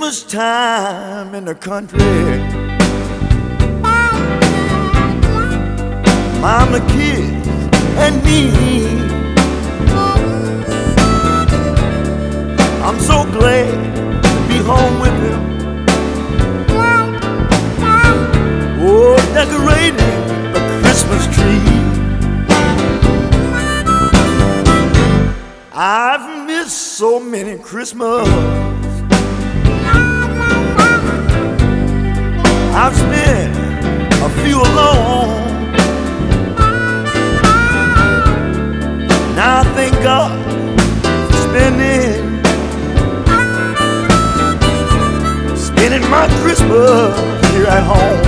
Christmas time in the country. Mama, kids, and me. I'm so glad to be home with him. Oh, decorating the Christmas tree. I've missed so many Christmas. I've spent a few alone. Now I thank God for spending my Christmas here at home.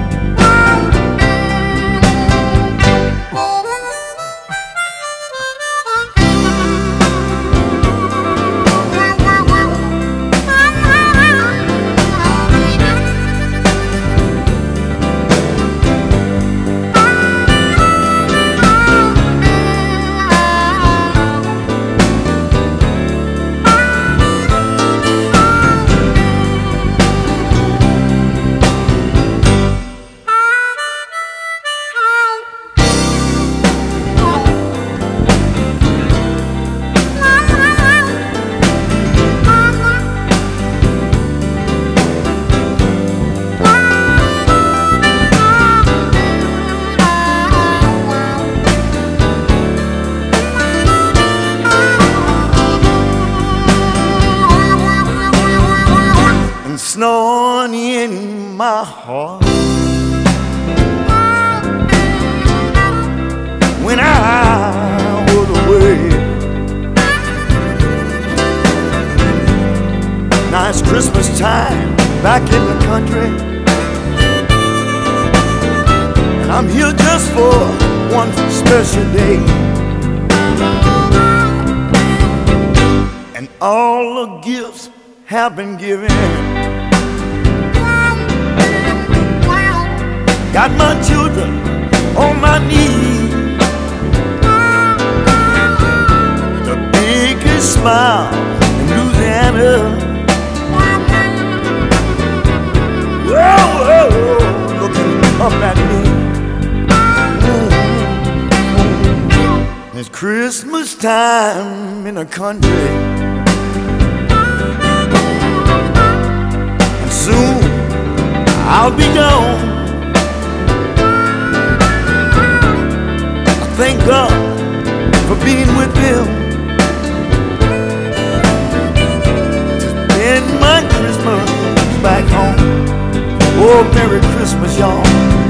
Snowing in my heart when I was away. Now it's Christmas time back in the country, and I'm here just for one special day. And all the gifts have been given. Got my children on my knees. The biggest smile in Louisiana. Whoa, whoa, looking up at me. It's Christmas time in the country, and soon I'll be gone. Thank God for being with them. To spend my Christmas back home. Oh, Merry Christmas, y'all.